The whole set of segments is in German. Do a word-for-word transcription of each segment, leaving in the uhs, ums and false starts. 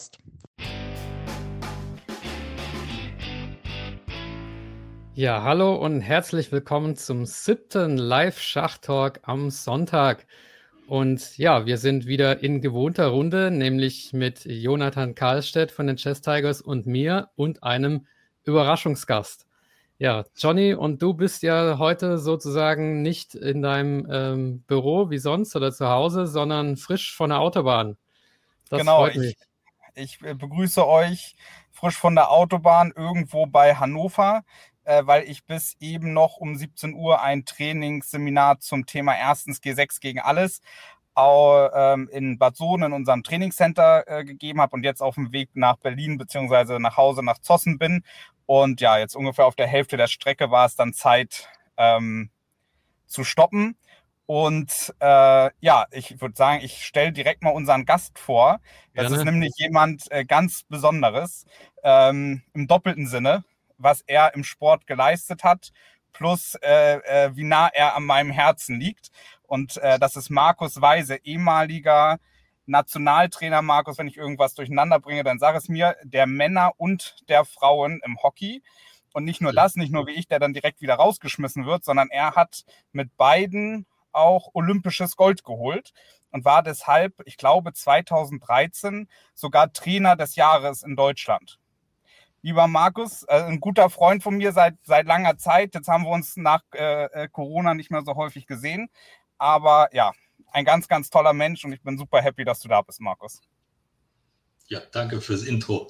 Ja, hallo und herzlich willkommen zum siebten Live-Schachtalk am Sonntag. Und ja, wir sind wieder in gewohnter Runde, nämlich mit Jonathan Karlstedt von den Chess Tigers und mir und einem Überraschungsgast. Ja, Johnny, und du bist ja heute sozusagen nicht in deinem ähm, Büro wie sonst oder zu Hause, sondern frisch von der Autobahn. Das Genau, freut ich, mich. ich begrüße euch frisch von der Autobahn irgendwo bei Hannover, äh, weil ich bis eben noch um siebzehn Uhr ein Trainingsseminar zum Thema erstens G sechs gegen alles au, ähm, in Bad Sohn in unserem Trainingscenter äh, gegeben habe und jetzt auf dem Weg nach Berlin beziehungsweise nach Hause nach Zossen bin. Und ja, jetzt ungefähr auf der Hälfte der Strecke war es dann Zeit ähm, zu stoppen. Und äh, ja, ich würde sagen, ich stelle direkt mal unseren Gast vor. Das Gerne. ist nämlich jemand äh, ganz Besonderes, ähm, im doppelten Sinne, was er im Sport geleistet hat, plus äh, äh, wie nah er an meinem Herzen liegt. Und äh, das ist Markus Weise, ehemaliger Nationaltrainer. Markus, wenn ich irgendwas durcheinander bringe, dann sag es mir, der Männer und der Frauen im Hockey. Und nicht nur das, nicht nur wie ich, der dann direkt wieder rausgeschmissen wird, sondern er hat mit beiden auch olympisches Gold geholt und war deshalb, ich glaube, zweitausenddreizehn sogar Trainer des Jahres in Deutschland. Lieber Markus, äh, ein guter Freund von mir seit, seit langer Zeit. Jetzt haben wir uns nach äh, Corona nicht mehr so häufig gesehen. Aber ja, ein ganz, ganz toller Mensch und ich bin super happy, dass du da bist, Markus. Ja, danke fürs Intro.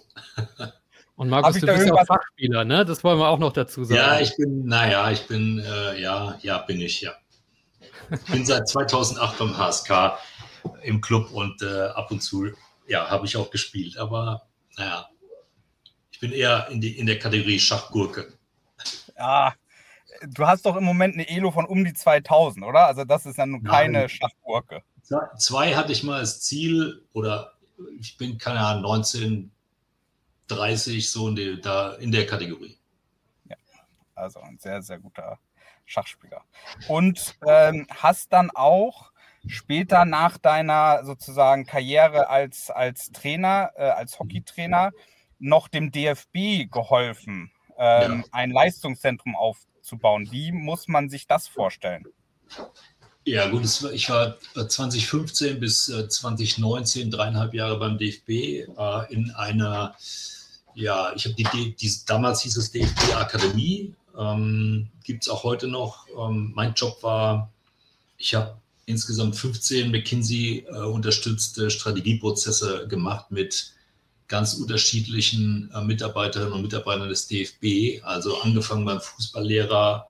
Und Markus, du bist ja auch Fachspieler, ne? Das wollen wir auch noch dazu sagen. Ja, ich bin, naja, ich bin, äh, ja, ja, bin ich, ja. Ich bin seit zweitausendacht beim H S K im Club und äh, ab und zu, ja, habe ich auch gespielt. Aber, naja, ich bin eher in, die, in der Kategorie Schachgurke. Ja, du hast doch im Moment eine Elo von um die zweitausend, oder? Also das ist ja nun keine Nein. Schachgurke. Zwei hatte ich mal als Ziel, oder ich bin, keine Ahnung, neunzehn, dreißig, so in, die, da in der Kategorie. Ja, also ein sehr, sehr guter Schachspieler. Und ähm, hast dann auch später nach deiner sozusagen Karriere als, als Trainer, äh, als Hockeytrainer, noch dem D F B geholfen, ähm, ja. ein Leistungszentrum aufzubauen. Wie muss man sich das vorstellen? Ja gut, es war, ich war zwanzig fünfzehn bis zwanzig neunzehn, dreieinhalb Jahre beim D F B äh, in einer, ja, ich habe die, die, damals hieß es D F B-Akademie, ähm, gibt es auch heute noch. Ähm, mein Job war, ich habe insgesamt fünfzehn McKinsey äh, unterstützte Strategieprozesse gemacht mit ganz unterschiedlichen äh, Mitarbeiterinnen und Mitarbeitern des D F B, also angefangen beim Fußballlehrer,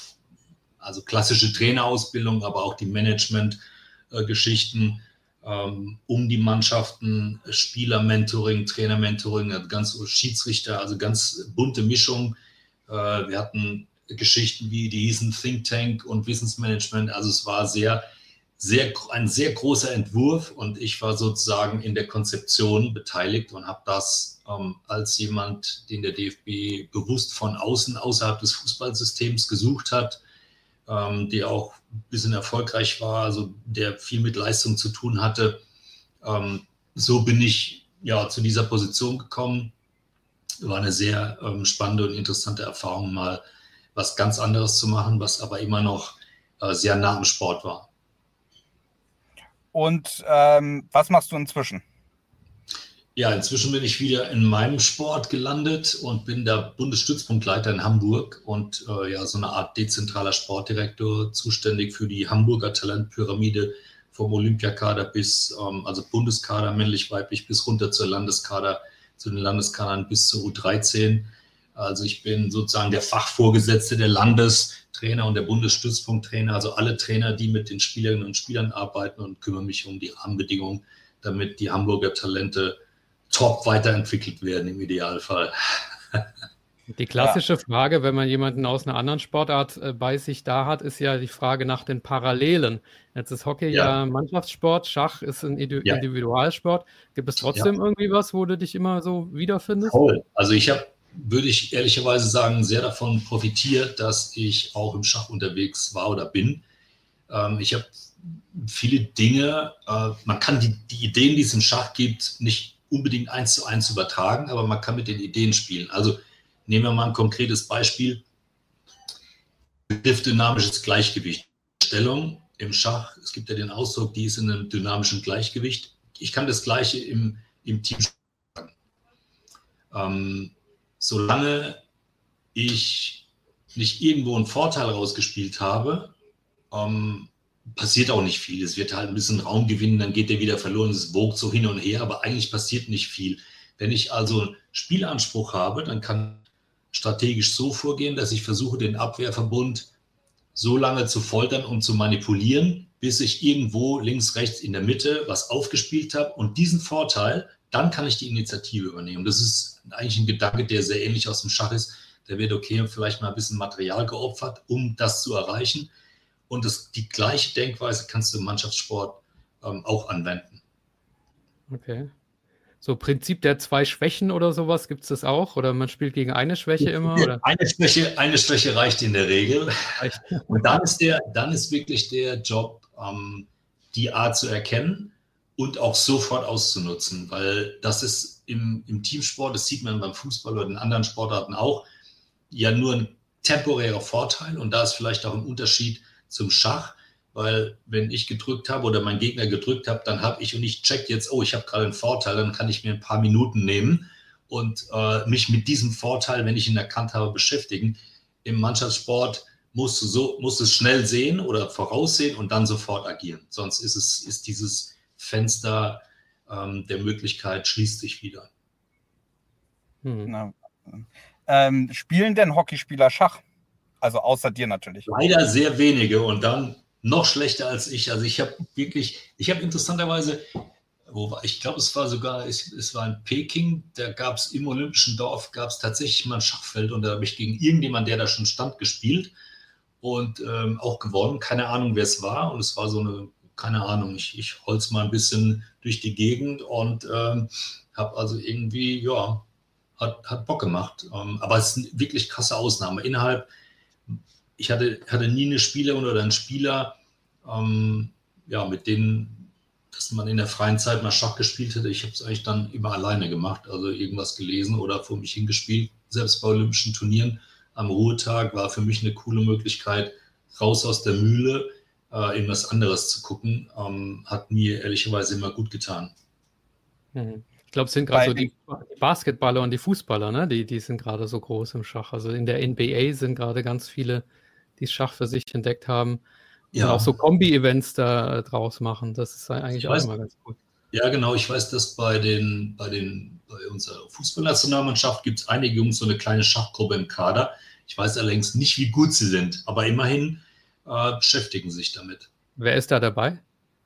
also klassische Trainerausbildung, aber auch die Management-Geschichten äh, ähm, um die Mannschaften, Spieler-Mentoring, Trainer-Mentoring, ganz Schiedsrichter, also ganz bunte Mischung. Äh, wir hatten Geschichten wie die hießen Think Tank und Wissensmanagement, also es war sehr, sehr, ein sehr großer Entwurf und ich war sozusagen in der Konzeption beteiligt und habe das ähm, als jemand, den der D F B bewusst von außen, außerhalb des Fußballsystems gesucht hat, ähm, der auch ein bisschen erfolgreich war, also der viel mit Leistung zu tun hatte. Ähm, so bin ich ja zu dieser Position gekommen. War eine sehr ähm, spannende und interessante Erfahrung, mal was ganz anderes zu machen, was aber immer noch äh, sehr nah am Sport war. Und ähm, was machst du inzwischen? Ja, inzwischen bin ich wieder in meinem Sport gelandet und bin der Bundesstützpunktleiter in Hamburg und äh, ja, so eine Art dezentraler Sportdirektor, zuständig für die Hamburger Talentpyramide vom Olympiakader bis, ähm, also Bundeskader, männlich, weiblich, bis runter zur Landeskader, zu den Landeskadern bis zur U dreizehn. Also ich bin sozusagen der Fachvorgesetzte der Landestrainer und der Bundesstützpunkttrainer, also alle Trainer, die mit den Spielerinnen und Spielern arbeiten, und kümmere mich um die Rahmenbedingungen, damit die Hamburger Talente top weiterentwickelt werden im Idealfall. Die klassische ja. Frage, wenn man jemanden aus einer anderen Sportart äh, bei sich da hat, ist ja die Frage nach den Parallelen. Jetzt ist Hockey ja, ja Mannschaftssport, Schach ist ein Indi- ja. Individualsport. Gibt es trotzdem ja. irgendwie was, wo du dich immer so wiederfindest? Toll. Also ich habe, würde ich ehrlicherweise sagen, sehr davon profitiert, dass ich auch im Schach unterwegs war oder bin. Ähm, ich habe viele Dinge, äh, man kann die, die Ideen, die es im Schach gibt, nicht unbedingt eins zu eins übertragen, aber man kann mit den Ideen spielen. Also nehmen wir mal ein konkretes Beispiel. Begriff dynamisches Gleichgewicht. Stellung im Schach, es gibt ja den Ausdruck, die ist in einem dynamischen Gleichgewicht. Ich kann das Gleiche im, im Team sagen. Ähm, solange ich nicht irgendwo einen Vorteil rausgespielt habe, ähm, passiert auch nicht viel. Es wird halt ein bisschen Raum gewinnen, dann geht der wieder verloren, es wogt so hin und her, aber eigentlich passiert nicht viel. Wenn ich also einen Spielanspruch habe, dann kann ich strategisch so vorgehen, dass ich versuche, den Abwehrverbund so lange zu foltern und zu manipulieren, bis ich irgendwo links, rechts in der Mitte was aufgespielt habe und diesen Vorteil, dann kann ich die Initiative übernehmen. Das ist eigentlich ein Gedanke, der sehr ähnlich aus dem Schach ist. Der wird, okay, vielleicht mal ein bisschen Material geopfert, um das zu erreichen. Und das, die gleiche Denkweise kannst du im Mannschaftssport ähm, auch anwenden. Okay. So Prinzip der zwei Schwächen oder sowas, gibt es das auch? Oder man spielt gegen eine Schwäche immer? Oder? Eine Schwäche, eine Schwäche reicht in der Regel. Und dann ist, der, dann ist wirklich der Job, ähm, die Art zu erkennen und auch sofort auszunutzen. Weil das ist im, im Teamsport, das sieht man beim Fußball oder in anderen Sportarten auch, ja nur ein temporärer Vorteil. Und da ist vielleicht auch ein Unterschied zum Schach. Weil wenn ich gedrückt habe oder mein Gegner gedrückt habe, dann habe ich und ich check jetzt, oh, ich habe gerade einen Vorteil, dann kann ich mir ein paar Minuten nehmen und äh, mich mit diesem Vorteil, wenn ich ihn erkannt habe, beschäftigen. Im Mannschaftssport musst du so, musst es schnell sehen oder voraussehen und dann sofort agieren. Sonst ist es, ist dieses Fenster ähm, der Möglichkeit schließt sich wieder. Hm. Na, ähm, spielen denn Hockeyspieler Schach? Also außer dir natürlich. Leider sehr wenige und dann noch schlechter als ich. Also ich habe wirklich, ich habe interessanterweise, wo war, ich glaube, es war sogar, es, es war in Peking, da gab es im Olympischen Dorf, gab es tatsächlich mal ein Schachfeld und da habe ich gegen irgendjemanden, der da schon stand, gespielt und ähm, auch gewonnen. Keine Ahnung, wer es war und es war so eine, keine Ahnung, ich, ich holz mal ein bisschen durch die Gegend und ähm, habe also irgendwie, ja, hat, hat Bock gemacht. Ähm, aber es ist eine wirklich krasse Ausnahme. Innerhalb Ich hatte, hatte nie eine Spielerin oder einen Spieler, ähm, ja, mit denen, dass man in der freien Zeit mal Schach gespielt hätte. Ich habe es eigentlich dann immer alleine gemacht, also irgendwas gelesen oder vor mich hingespielt. Selbst bei Olympischen Turnieren am Ruhetag war für mich eine coole Möglichkeit, raus aus der Mühle, äh, irgendwas anderes zu gucken. Ähm, hat mir ehrlicherweise immer gut getan. Ich glaube, es sind gerade so die Basketballer und die Fußballer, ne? Die, die sind gerade so groß im Schach. Also in der N B A sind gerade ganz viele, die Schach für sich entdeckt haben. Ja. Und auch so Kombi-Events da draus machen. Das ist eigentlich ich auch weiß, immer ganz gut. Ja, genau. Ich weiß, dass bei den, bei den, bei unserer Fußballnationalmannschaft gibt es einige Jungs so eine kleine Schachgruppe im Kader. Ich weiß allerdings nicht, wie gut sie sind, aber immerhin äh, beschäftigen sich damit. Wer ist da dabei?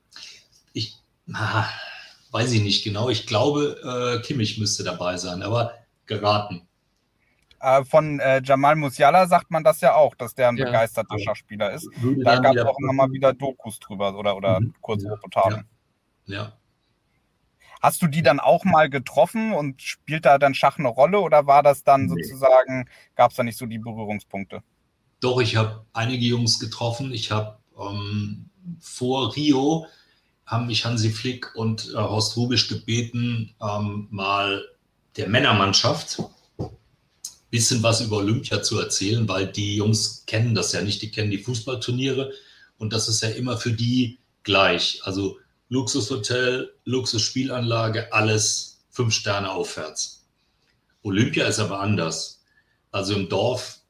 Ich ah, weiß ich nicht genau. Ich glaube, äh, Kimmich müsste dabei sein, aber geraten. Äh, von äh, Jamal Musiala sagt man das ja auch, dass der ein ja. begeisterter ja. Schachspieler ist. Würde da gab es auch immer mal wieder Dokus drüber oder, oder mhm. kurze ja. Reportagen. Ja. ja. Hast du die dann auch mal getroffen und spielt da dann Schach eine Rolle oder war das dann nee. sozusagen, gab es da nicht so die Berührungspunkte? Doch, ich habe einige Jungs getroffen. Ich habe ähm, vor Rio haben mich Hansi Flick und äh, Horst Hrubesch gebeten, ähm, mal der Männermannschaft bisschen was über Olympia zu erzählen, weil die Jungs kennen das ja nicht, die kennen die Fußballturniere und das ist ja immer für die gleich. Also Luxushotel, Luxusspielanlage, alles fünf Sterne aufwärts. Olympia ist aber anders. Also im Dorf,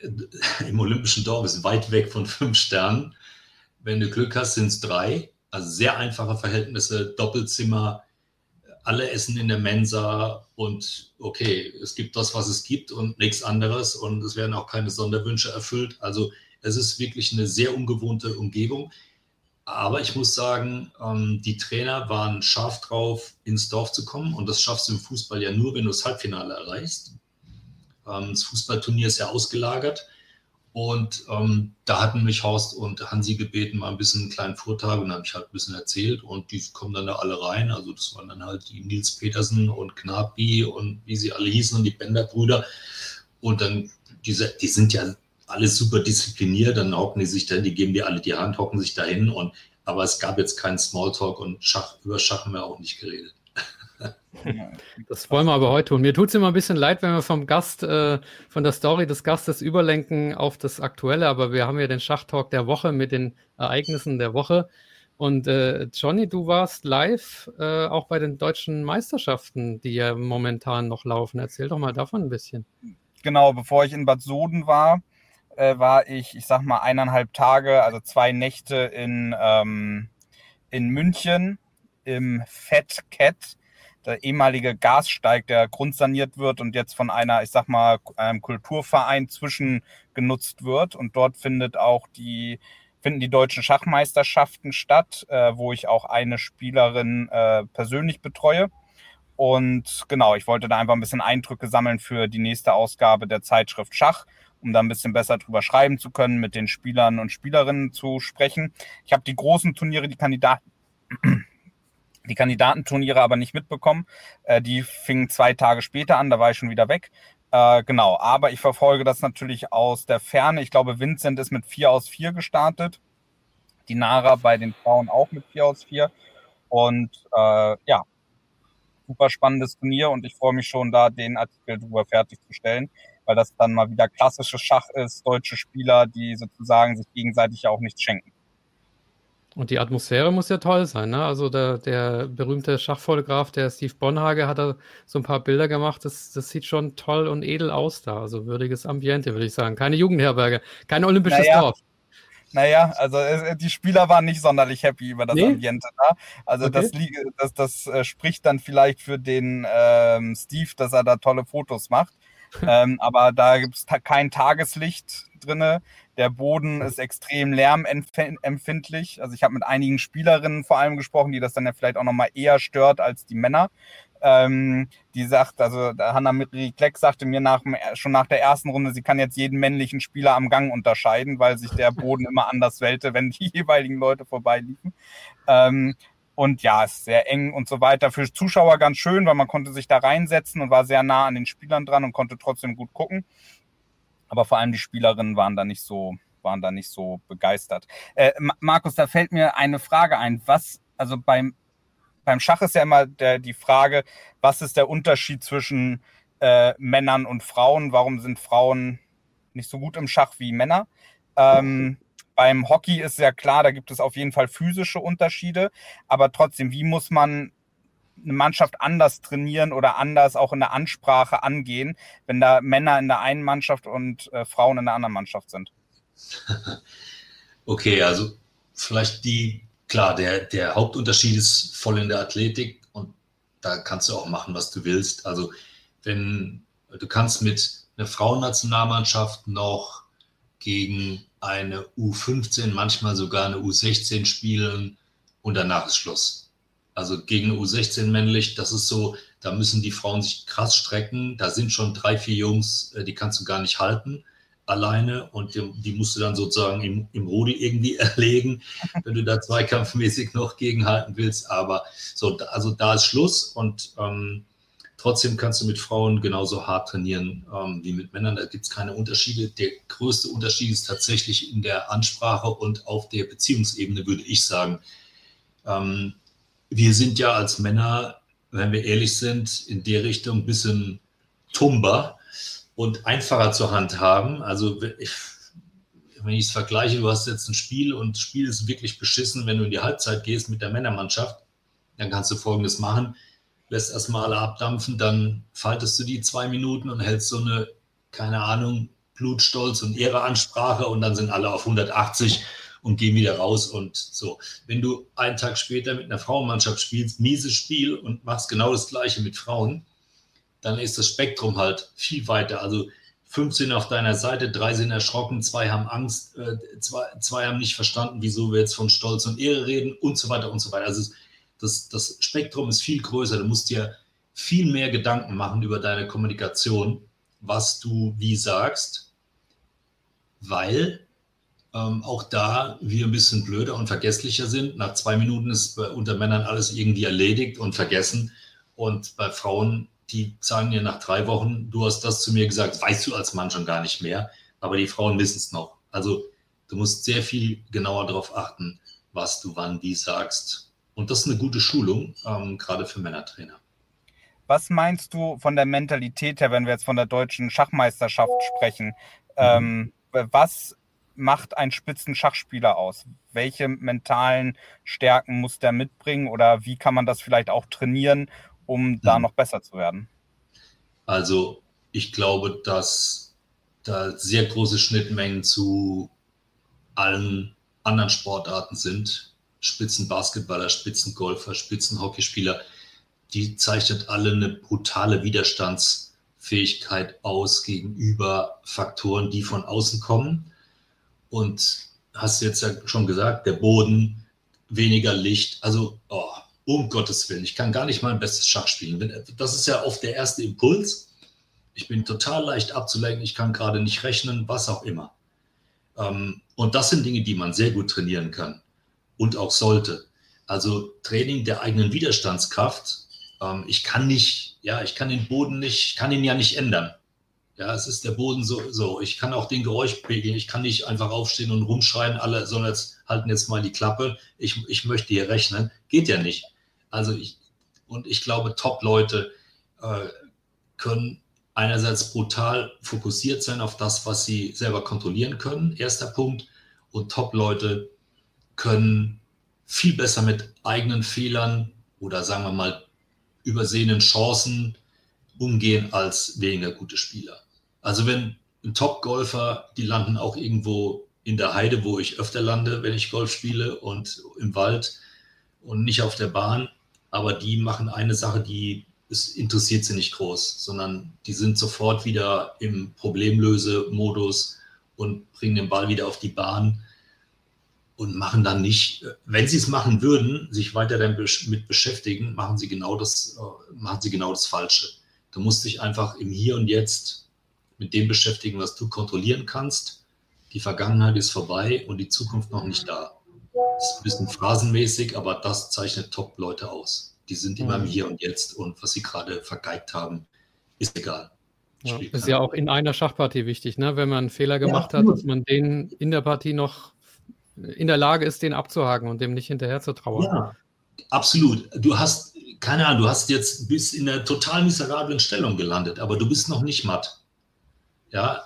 im olympischen Dorf ist weit weg von fünf Sternen. Wenn du Glück hast, sind es drei. Also sehr einfache Verhältnisse, Doppelzimmer, alle essen in der Mensa und okay, es gibt das, was es gibt und nichts anderes und es werden auch keine Sonderwünsche erfüllt. Also es ist wirklich eine sehr ungewohnte Umgebung. Aber ich muss sagen, die Trainer waren scharf drauf, ins Dorf zu kommen und das schaffst du im Fußball ja nur, wenn du das Halbfinale erreichst. Das Fußballturnier ist ja ausgelagert. Und ähm, da hatten mich Horst und Hansi gebeten, mal ein bisschen einen kleinen Vortrag und habe ich halt ein bisschen erzählt und die kommen dann da alle rein. Also das waren dann halt die Nils Petersen und Knapi und wie sie alle hießen und die Bender-Brüder. Und dann, diese, die sind ja alle super diszipliniert, dann hocken die sich dahin, die geben dir alle die Hand, hocken sich dahin. Und, aber es gab jetzt keinen Smalltalk und Schach, über Schach haben wir auch nicht geredet. Das wollen wir aber heute tun. Mir tut es immer ein bisschen leid, wenn wir vom Gast, äh, von der Story des Gastes überlenken auf das Aktuelle, aber wir haben ja den Schachtalk der Woche mit den Ereignissen der Woche. Und äh, Johnny, du warst live äh, auch bei den deutschen Meisterschaften, die ja momentan noch laufen. Erzähl doch mal davon ein bisschen. Genau, bevor ich in Bad Soden war, äh, war ich, ich sag mal, eineinhalb Tage, also zwei Nächte in, ähm, in München im Fat Cat, der ehemalige Gassteig, der grundsaniert wird und jetzt von einer, ich sag mal, einem Kulturverein zwischengenutzt wird. Und dort findet auch die, finden die deutschen Schachmeisterschaften statt, äh, wo ich auch eine Spielerin äh, persönlich betreue. Und genau, ich wollte da einfach ein bisschen Eindrücke sammeln für die nächste Ausgabe der Zeitschrift Schach, um da ein bisschen besser drüber schreiben zu können, mit den Spielern und Spielerinnen zu sprechen. Ich habe die großen Turniere, die Kandidaten, die Kandidatenturniere aber nicht mitbekommen. Äh, die fingen zwei Tage später an, da war ich schon wieder weg. Äh, genau, aber ich verfolge das natürlich aus der Ferne. Ich glaube, Vincent ist mit vier aus vier gestartet. Die Nara bei den Frauen auch mit vier aus vier. Und äh, ja, super spannendes Turnier und ich freue mich schon, da den Artikel drüber fertigzustellen, weil das dann mal wieder klassisches Schach ist, deutsche Spieler, die sozusagen sich gegenseitig ja auch nichts schenken. Und die Atmosphäre muss ja toll sein, ne? Also der, der berühmte Schachfotograf, der Steve Bonhage, hat da so ein paar Bilder gemacht. Das, das sieht schon toll und edel aus da. Also würdiges Ambiente, würde ich sagen. Keine Jugendherberge, kein olympisches naja. Dorf. Naja, also die Spieler waren nicht sonderlich happy über das nee? Ambiente da. Also okay. das, das, das äh, spricht dann vielleicht für den ähm, Steve, dass er da tolle Fotos macht. ähm, aber da gibt es ta- kein Tageslicht drinne. Der Boden ist extrem lärmempfindlich. Also ich habe mit einigen Spielerinnen vor allem gesprochen, die das dann ja vielleicht auch nochmal eher stört als die Männer. Ähm, die sagt, also Hanna-Marie Kleck sagte mir nach, schon nach der ersten Runde, sie kann jetzt jeden männlichen Spieler am Gang unterscheiden, weil sich der Boden immer anders wellte, wenn die jeweiligen Leute vorbeiliefen. Ähm, und ja, es ist sehr eng und so weiter. Für Zuschauer ganz schön, weil man konnte sich da reinsetzen und war sehr nah an den Spielern dran und konnte trotzdem gut gucken. Aber vor allem die Spielerinnen waren da nicht so, waren da nicht so begeistert. Äh, Markus, da fällt mir eine Frage ein. Was, also beim Beim Schach ist ja immer der, die Frage, was ist der Unterschied zwischen äh, Männern und Frauen? Warum sind Frauen nicht so gut im Schach wie Männer? Ähm, beim Hockey ist ja klar, da gibt es auf jeden Fall physische Unterschiede. Aber trotzdem, wie muss man eine Mannschaft anders trainieren oder anders auch in der Ansprache angehen, wenn da Männer in der einen Mannschaft und äh, Frauen in der anderen Mannschaft sind? Okay, also vielleicht die Klar, der, der Hauptunterschied ist voll in der Athletik und da kannst du auch machen, was du willst. Also wenn du kannst mit einer Frauennationalmannschaft noch gegen eine U fünfzehn, manchmal sogar eine U sechzehn spielen und danach ist Schluss. Also gegen eine U sechzehn männlich, das ist so, da müssen die Frauen sich krass strecken. Da sind schon drei, vier Jungs, die kannst du gar nicht halten alleine und die, die musst du dann sozusagen im, im Rudel irgendwie erlegen, wenn du da zweikampfmäßig noch gegenhalten willst. Aber so, also da ist Schluss und ähm, trotzdem kannst du mit Frauen genauso hart trainieren ähm, wie mit Männern. Da gibt es keine Unterschiede. Der größte Unterschied ist tatsächlich in der Ansprache und auf der Beziehungsebene, würde ich sagen. Ähm, wir sind ja als Männer, wenn wir ehrlich sind, in der Richtung ein bisschen tumber und einfacher zur Hand haben. Also ich, wenn ich es vergleiche, du hast jetzt ein Spiel und das Spiel ist wirklich beschissen, wenn du in die Halbzeit gehst mit der Männermannschaft, dann kannst du Folgendes machen, lässt erstmal alle abdampfen, dann faltest du die zwei Minuten und hältst so eine, keine Ahnung, Blutstolz und Ehreansprache und dann sind alle auf hundertachtzig und gehen wieder raus und so. Wenn du einen Tag später mit einer Frauenmannschaft spielst, mieses Spiel und machst genau das Gleiche mit Frauen, dann ist das Spektrum halt viel weiter. Also fünfzehn auf deiner Seite, drei sind erschrocken, zwei haben Angst, äh, zwei, zwei haben nicht verstanden, wieso wir jetzt von Stolz und Ehre reden und so weiter und so weiter. Also das, das Spektrum ist viel größer. Du musst dir viel mehr Gedanken machen über deine Kommunikation, was du wie sagst, weil ähm, auch da wir ein bisschen blöder und vergesslicher sind. Nach zwei Minuten ist bei, unter Männern alles irgendwie erledigt und vergessen und bei Frauen, die sagen dir nach drei Wochen, du hast das zu mir gesagt, weißt du als Mann schon gar nicht mehr, aber die Frauen wissen es noch. Also du musst sehr viel genauer darauf achten, was du wann wie sagst. Und das ist eine gute Schulung, ähm, gerade für Männertrainer. Was meinst du von der Mentalität her, wenn wir jetzt von der deutschen Schachmeisterschaft sprechen? Mhm. Ähm, was macht ein Spitzenschachspieler aus? Welche mentalen Stärken muss der mitbringen oder wie kann man das vielleicht auch trainieren, um mhm. da noch besser zu werden? Also ich glaube, dass da sehr große Schnittmengen zu allen anderen Sportarten sind. Spitzenbasketballer, Spitzengolfer, Spitzenhockeyspieler, die zeichnet alle eine brutale Widerstandsfähigkeit aus gegenüber Faktoren, die von außen kommen. Und hast du jetzt ja schon gesagt, der Boden, weniger Licht, also oh, um Gottes Willen, ich kann gar nicht mein bestes Schach spielen. Das ist ja oft der erste Impuls. Ich bin total leicht abzulenken, ich kann gerade nicht rechnen, was auch immer. Und das sind Dinge, die man sehr gut trainieren kann und auch sollte. Also Training der eigenen Widerstandskraft. Ich kann nicht, ja, ich kann den Boden nicht, ich kann ihn ja nicht ändern. Ja, es ist der Boden so, so. Ich kann auch den Geräuschpegel, ich kann nicht einfach aufstehen und rumschreien, alle, sondern jetzt halten jetzt mal die Klappe. Ich, ich möchte hier rechnen. Geht ja nicht. Also ich, und ich glaube, Top-Leute äh, können einerseits brutal fokussiert sein auf das, was sie selber kontrollieren können. Erster Punkt. Und Top-Leute können viel besser mit eigenen Fehlern oder sagen wir mal übersehenen Chancen umgehen als weniger gute Spieler. Also wenn ein Top-Golfer, die landen auch irgendwo in der Heide, wo ich öfter lande, wenn ich Golf spiele und im Wald und nicht auf der Bahn, aber die machen eine Sache, die es interessiert sie nicht groß, sondern die sind sofort wieder im Problemlösemodus und bringen den Ball wieder auf die Bahn und machen dann nicht, wenn sie es machen würden, sich weiter damit beschäftigen, machen sie genau das, machen sie genau das Falsche. Du musst dich einfach im Hier und Jetzt mit dem beschäftigen, was du kontrollieren kannst. Die Vergangenheit ist vorbei und die Zukunft noch nicht da. Das ist ein bisschen phrasenmäßig, aber das zeichnet Top-Leute aus. Die sind immer im Hier und Jetzt und was sie gerade vergeigt haben, ist egal. Ja, ist ja auch in einer Schachpartie wichtig, ne? Wenn man einen Fehler gemacht ja, hat, dass man den in der Partie noch in der Lage ist, den abzuhaken und dem nicht hinterher zu trauern. Ja, absolut. Du hast, keine Ahnung, du hast jetzt bis in einer total miserablen Stellung gelandet, aber du bist noch nicht matt. Ja,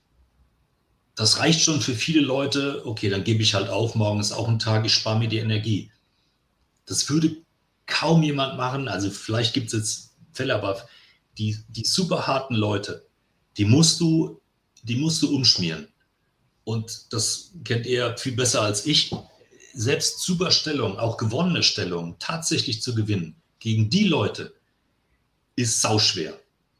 das reicht schon für viele Leute. Okay, dann gebe ich halt auf, morgen ist auch ein Tag, ich spare mir die Energie. Das würde kaum jemand machen. Also vielleicht gibt es jetzt Fälle, aber die, die super harten Leute, die musst du, die musst du umschmieren. Und das kennt ihr viel besser als ich. Selbst super Stellung, auch gewonnene Stellung, tatsächlich zu gewinnen, gegen die Leute, ist sauschwer.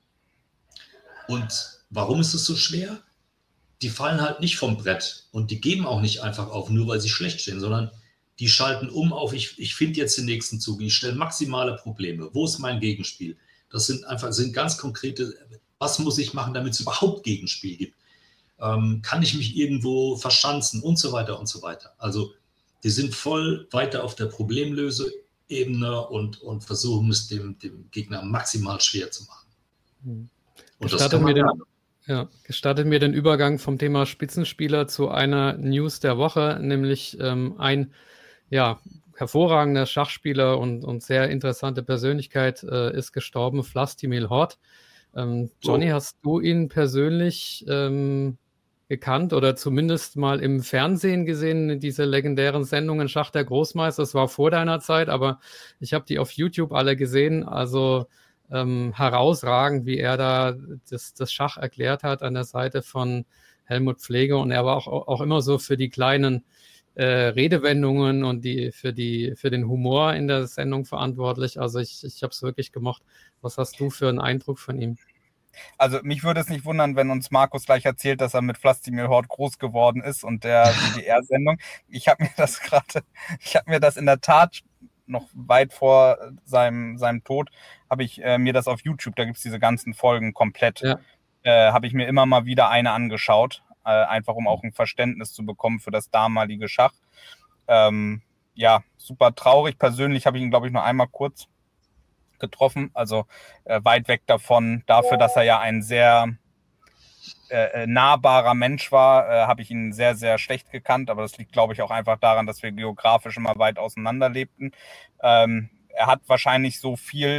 Und warum ist es so schwer? Die fallen halt nicht vom Brett und die geben auch nicht einfach auf, nur weil sie schlecht stehen, sondern die schalten um auf, ich, ich finde jetzt den nächsten Zug, ich stelle maximale Probleme. Wo ist mein Gegenspiel? Das sind einfach sind ganz konkrete, was muss ich machen, damit es überhaupt Gegenspiel gibt? Ähm, kann ich mich irgendwo verschanzen und so weiter und so weiter. Also die sind voll weiter auf der Problemlöse-Ebene und, und versuchen es dem, dem Gegner maximal schwer zu machen. Mhm. Und das kann man mir den, ja, gestattet mir den Übergang vom Thema Spitzenspieler zu einer News der Woche, nämlich ähm, ein ja, hervorragender Schachspieler und, und sehr interessante Persönlichkeit äh, ist gestorben, Vlastimil Hort. Ähm, Johnny, oh. hast du ihn persönlich ähm, gekannt oder zumindest mal im Fernsehen gesehen, diese legendären Sendungen Schach der Großmeister? Das war vor deiner Zeit, aber ich habe die auf YouTube alle gesehen, also Ähm, herausragend, wie er da das, das Schach erklärt hat an der Seite von Helmut Pfleger, und er war auch, auch immer so für die kleinen äh, Redewendungen und die für, die für den Humor in der Sendung verantwortlich. Also ich, ich habe es wirklich gemocht. Was hast du für einen Eindruck von ihm? Also mich würde es nicht wundern, wenn uns Markus gleich erzählt, dass er mit Vlastimil Hort groß geworden ist und der W D R-Sendung. Ich habe mir das gerade, ich habe mir das in der Tat noch weit vor seinem, seinem Tod, habe ich äh, mir das auf YouTube, da gibt es diese ganzen Folgen komplett, ja. äh, habe ich mir immer mal wieder eine angeschaut, äh, einfach um auch ein Verständnis zu bekommen für das damalige Schach. Ähm, ja, super traurig. Persönlich habe ich ihn, glaube ich, nur einmal kurz getroffen, also äh, weit weg davon. Dafür, dass er ja ein sehr äh, nahbarer Mensch war, äh, habe ich ihn sehr, sehr schlecht gekannt, aber das liegt, glaube ich, auch einfach daran, dass wir geografisch immer weit auseinander lebten. Ähm, er hat wahrscheinlich so viel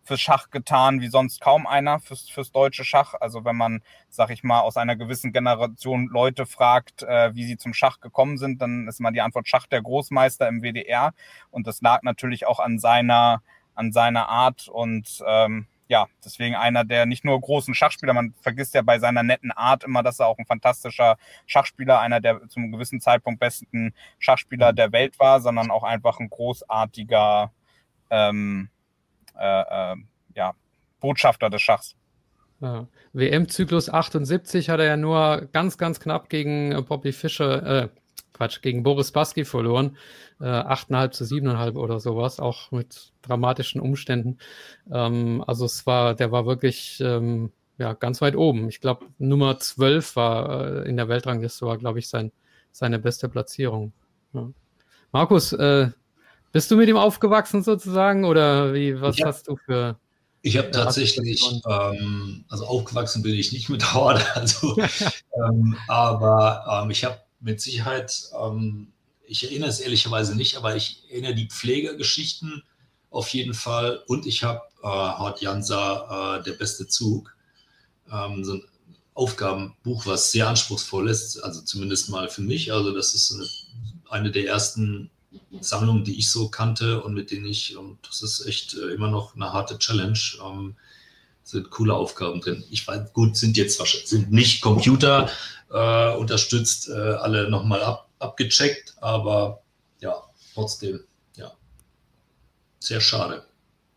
fürs Schach getan wie sonst kaum einer, fürs, fürs deutsche Schach. Also wenn man, sag ich mal, aus einer gewissen Generation Leute fragt, äh, wie sie zum Schach gekommen sind, dann ist immer die Antwort Schach der Großmeister im W D R. Und das lag natürlich auch an seiner, an seiner Art und ähm, ja, deswegen einer der nicht nur großen Schachspieler, man vergisst ja bei seiner netten Art immer, dass er auch ein fantastischer Schachspieler, einer der zum gewissen Zeitpunkt besten Schachspieler der Welt war, sondern auch einfach ein großartiger ähm, äh, äh, ja, Botschafter des Schachs. Ja. W M-Zyklus achtundsiebzig hat er ja nur ganz, ganz knapp gegen äh, Bobby Fischer, äh, Quatsch, gegen Boris Spassky verloren. Äh, acht Komma fünf zu sieben Komma fünf oder sowas, auch mit dramatischen Umständen. Ähm, also es war, der war wirklich ähm, ja, ganz weit oben. Ich glaube, Nummer zwölf war äh, in der Weltrangliste, war, glaube ich, sein, seine beste Platzierung. Ja. Markus, äh, bist du mit ihm aufgewachsen sozusagen oder wie, was ja. hast du für... Ich habe tatsächlich, ähm, also aufgewachsen bin ich nicht mit Howard, also, ähm, aber ähm, ich habe mit Sicherheit, ähm, ich erinnere es ehrlicherweise nicht, aber ich erinnere die Pflegergeschichten auf jeden Fall und ich habe äh, Howard Jansa, äh, Der beste Zug, ähm, so ein Aufgabenbuch, was sehr anspruchsvoll ist, also zumindest mal für mich, also das ist eine, eine der ersten Sammlungen, die ich so kannte und mit denen ich, und das ist echt äh, immer noch eine harte Challenge, ähm, sind coole Aufgaben drin. Ich weiß, gut, sind jetzt wahrscheinlich, sind nicht Computer äh, unterstützt, äh, alle nochmal ab, abgecheckt, aber ja, trotzdem, ja, sehr schade.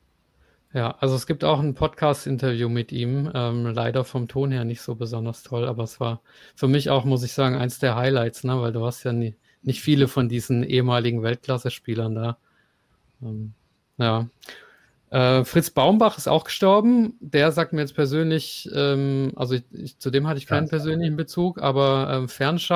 Ja, also es gibt auch ein Podcast-Interview mit ihm, ähm, leider vom Ton her nicht so besonders toll, aber es war für mich auch, muss ich sagen, eins der Highlights, ne, weil du hast ja nie, nicht viele von diesen ehemaligen Weltklasse-Spielern da. Ähm, ja. Äh, Fritz Baumbach ist auch gestorben. Der sagt mir jetzt persönlich, ähm, also ich, ich, zu dem hatte ich keinen ja. persönlichen Bezug, aber ähm,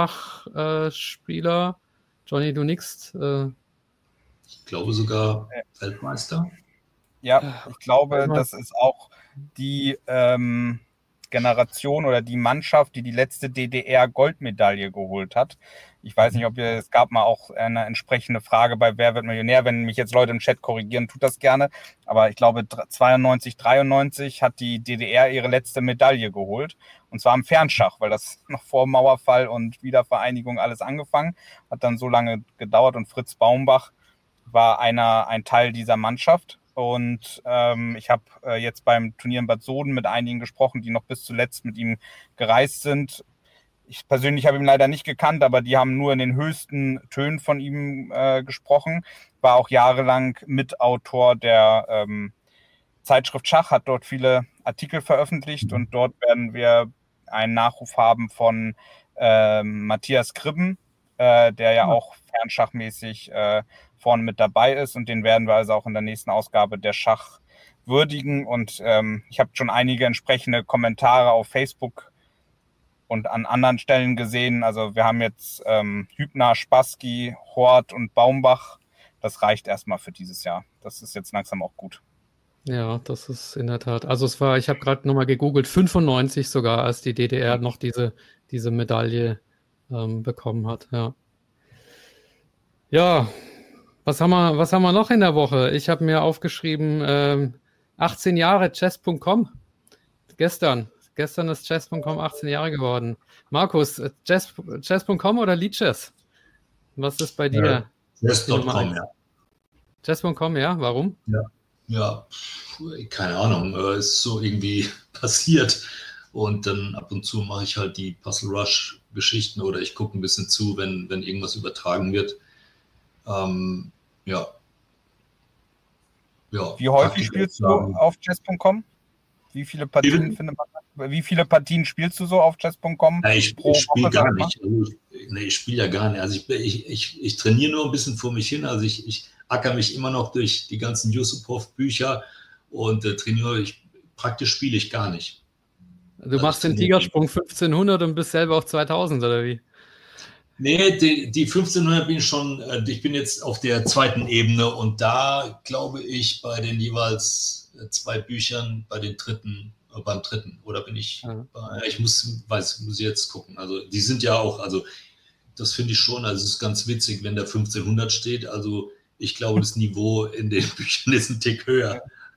Fernschachspieler, äh, Johnny, du nix. Äh, ich glaube sogar Weltmeister. Ja, ich glaube, das ist auch die ähm, Generation oder die Mannschaft, die die letzte D D R-Goldmedaille geholt hat. Ich weiß nicht, ob ihr, es gab mal auch eine entsprechende Frage bei Wer wird Millionär. Wenn mich jetzt Leute im Chat korrigieren, tut das gerne. Aber ich glaube, zweiundneunzig, dreiundneunzig hat die D D R ihre letzte Medaille geholt. Und zwar im Fernschach, weil das noch vor Mauerfall und Wiedervereinigung alles angefangen hat, dann so lange gedauert. Und Fritz Baumbach war einer, ein Teil dieser Mannschaft. Und ähm, ich habe äh, jetzt beim Turnier in Bad Soden mit einigen gesprochen, die noch bis zuletzt mit ihm gereist sind. Ich persönlich habe ihn leider nicht gekannt, aber die haben nur in den höchsten Tönen von ihm äh, gesprochen. War auch jahrelang Mitautor der ähm, Zeitschrift Schach, hat dort viele Artikel veröffentlicht und dort werden wir einen Nachruf haben von äh, Matthias Kribben, äh, der ja auch fernschachmäßig äh, vorne mit dabei ist und den werden wir also auch in der nächsten Ausgabe der Schach würdigen und ähm, ich habe schon einige entsprechende Kommentare auf Facebook und an anderen Stellen gesehen. Also wir haben jetzt ähm, Hübner, Spassky, Hort und Baumbach. Das reicht erstmal für dieses Jahr. Das ist jetzt langsam auch gut. Ja, das ist in der Tat. Also es war, ich habe gerade nochmal gegoogelt, fünfundneunzig sogar, als die D D R noch diese, diese Medaille ähm, bekommen hat. Ja. Ja. Was haben wir, was haben wir noch in der Woche? Ich habe mir aufgeschrieben, ähm, achtzehn Jahre Chess Punkt com. Gestern. Gestern ist Chess Punkt com achtzehn Jahre geworden. Markus, Chess, Chess Punkt com oder Lichess? Was ist bei dir? Ja, Chess Punkt com, ja. Chess Punkt com, ja. Warum? Ja, ja, keine Ahnung. Ist so irgendwie passiert. Und dann ab und zu mache ich halt die Puzzle Rush Geschichten oder ich gucke ein bisschen zu, wenn, wenn irgendwas übertragen wird. Ähm, ja. ja. Wie häufig spielst du auf Chess Punkt com? Wie viele Partien findet man? Wie viele Partien spielst du so auf Chess Punkt com? Ja, ich ich spiele gar nicht. Also ich, nee, ich spiele ja gar nicht. Also ich, ich, ich, ich trainiere nur ein bisschen vor mich hin. Also ich, ich acker mich immer noch durch die ganzen Yusupov-Bücher und äh, trainiere. Ich, praktisch spiele ich gar nicht. Du also machst den Tigersprung fünfzehnhundert und bist selber auf zweitausend, oder wie? Nee, die, die fünfzehnhundert bin ich schon, ich bin jetzt auf der zweiten Ebene und da glaube ich bei den jeweils zwei Büchern, bei den dritten, beim dritten, oder bin ich, ja. bei, ich muss, weiß, muss jetzt gucken, also die sind ja auch, also das finde ich schon, also es ist ganz witzig, wenn da fünfzehnhundert steht, also ich glaube, das Niveau in den Büchern ist ein Tick höher.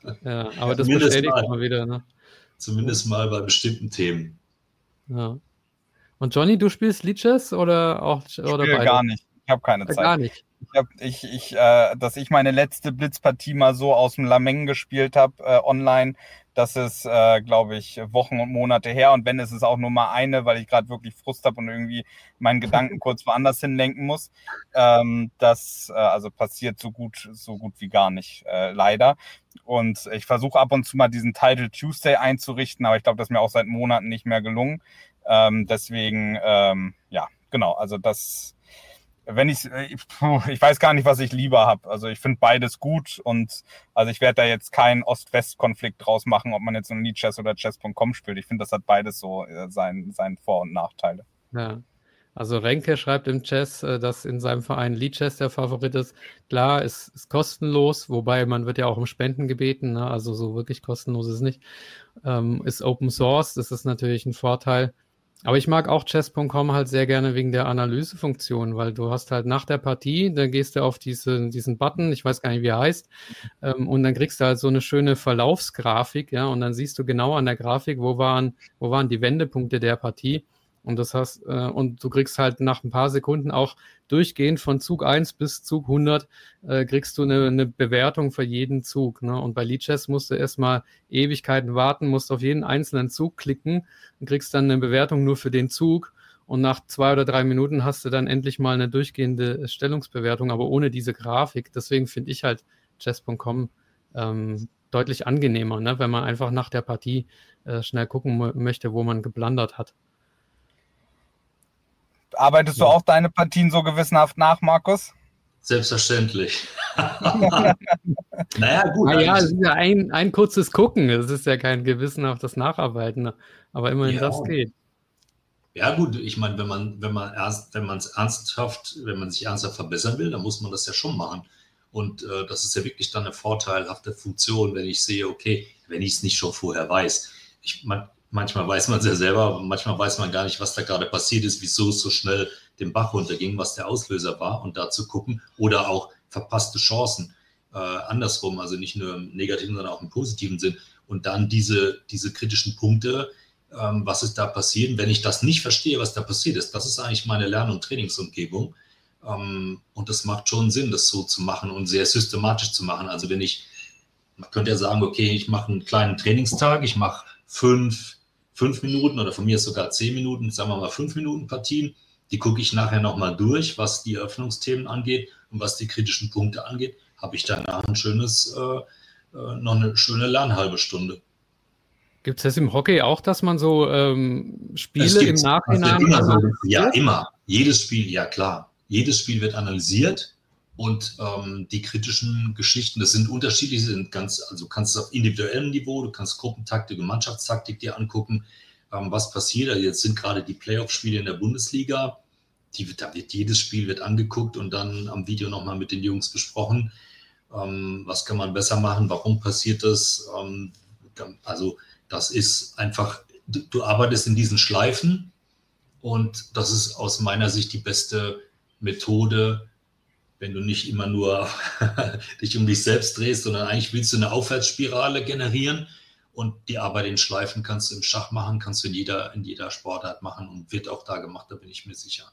Ja, aber das Zumindest bestätigt mal. immer wieder, ne? Zumindest mal bei bestimmten Themen. Ja. Und Johnny, du spielst Lichess oder auch Ich oder spiele beide? gar nicht. Ich habe keine Äh, Zeit. Gar nicht. Ich hab, ich, ich, äh, dass ich meine letzte Blitzpartie mal so aus dem Lameng gespielt habe, äh, online, das ist, äh, glaube ich, Wochen und Monate her. Und wenn, ist es auch nur mal eine, weil ich gerade wirklich Frust habe und irgendwie meinen Gedanken kurz woanders hinlenken muss. Ähm, das äh, also passiert so gut, so gut wie gar nicht, äh, leider. Und ich versuche ab und zu mal diesen Title Tuesday einzurichten, aber ich glaube, das ist mir auch seit Monaten nicht mehr gelungen. Ähm, deswegen, ähm, ja, genau, also das... Wenn ich, ich weiß gar nicht, was ich lieber habe. Also ich finde beides gut und also ich werde da jetzt keinen Ost-West-Konflikt draus machen, ob man jetzt nur Lichess oder Chess Punkt com spielt. Ich finde, das hat beides so äh, sein, sein Vor- und Nachteile. Ja. Also Renke schreibt im Chess, äh, dass in seinem Verein Lichess der Favorit ist. Klar, es ist kostenlos, wobei man wird ja auch um Spenden gebeten, ne? Also so wirklich kostenlos ist es nicht. Ähm, ist Open Source, das ist natürlich ein Vorteil. Aber ich mag auch Chess Punkt com halt sehr gerne wegen der Analysefunktion, weil du hast halt nach der Partie, dann gehst du auf diese, diesen Button, ich weiß gar nicht, wie er heißt, ähm, und dann kriegst du halt so eine schöne Verlaufsgrafik, ja, und dann siehst du genau an der Grafik, wo waren, wo waren die Wendepunkte der Partie. Und das hast, äh, und du kriegst halt nach ein paar Sekunden auch durchgehend von Zug eins bis Zug hundert äh, kriegst du eine, eine Bewertung für jeden Zug. Ne? Und bei Lichess musst du erstmal Ewigkeiten warten, musst auf jeden einzelnen Zug klicken und kriegst dann eine Bewertung nur für den Zug. Und nach zwei oder drei Minuten hast du dann endlich mal eine durchgehende Stellungsbewertung, aber ohne diese Grafik. Deswegen finde ich halt Chess Punkt com ähm, deutlich angenehmer, ne? Wenn man einfach nach der Partie äh, schnell gucken mo- möchte, wo man geblundert hat. Arbeitest du Ja. auch deine Partien so gewissenhaft nach, Markus? Selbstverständlich. Naja, gut. Ah ja, es eigentlich- ist ja ein, ein kurzes Gucken. Es ist ja kein gewissenhaftes Nacharbeiten. Aber immerhin Ja. das geht. Ja, gut, ich meine, wenn man, wenn man ernst, wenn man es ernsthaft, wenn man sich ernsthaft verbessern will, dann muss man das ja schon machen. Und äh, das ist ja wirklich dann eine vorteilhafte Funktion, wenn ich sehe, okay, wenn ich es nicht schon vorher weiß. Ich, man, manchmal weiß man es ja selber, aber manchmal weiß man gar nicht, was da gerade passiert ist, wieso es so schnell den Bach runterging, was der Auslöser war und da zu gucken oder auch verpasste Chancen äh, andersrum, also nicht nur im negativen, sondern auch im positiven Sinn. Und dann diese, diese kritischen Punkte, ähm, was ist da passiert? Wenn ich das nicht verstehe, was da passiert ist, das ist eigentlich meine Lern- und Trainingsumgebung. Ähm, und das macht schon Sinn, das so zu machen und sehr systematisch zu machen. Also wenn ich, man könnte ja sagen, okay, ich mache einen kleinen Trainingstag, ich mache fünf, fünf Minuten oder von mir ist sogar zehn Minuten, sagen wir mal fünf Minuten Partien. Die gucke ich nachher nochmal durch, was die Eröffnungsthemen angeht und was die kritischen Punkte angeht. Habe ich danach ein schönes, äh, noch eine schöne Lernhalbe Stunde. Gibt es das im Hockey auch, dass man so ähm, Spiele Es im gibt- Nachhinein immer so. analysiert? Ja, immer. Jedes Spiel, ja klar. Jedes Spiel wird analysiert und ähm, die kritischen Geschichten, das sind unterschiedliche, sind ganz, also du kannst es auf individuellem Niveau, du kannst Gruppentaktik und Mannschaftstaktik dir angucken, ähm, was passiert. Also jetzt sind gerade die Playoff-Spiele in der Bundesliga, die, da wird jedes Spiel wird angeguckt und dann am Video nochmal mit den Jungs besprochen. Ähm, was kann man besser machen? Warum passiert das? Ähm, also das ist einfach, du, du arbeitest in diesen Schleifen und das ist aus meiner Sicht die beste Methode, wenn du nicht immer nur dich um dich selbst drehst, sondern eigentlich willst du eine Aufwärtsspirale generieren und die Arbeit in Schleifen kannst du im Schach machen, kannst du in jeder, in jeder Sportart machen und wird auch da gemacht, da bin ich mir sicher.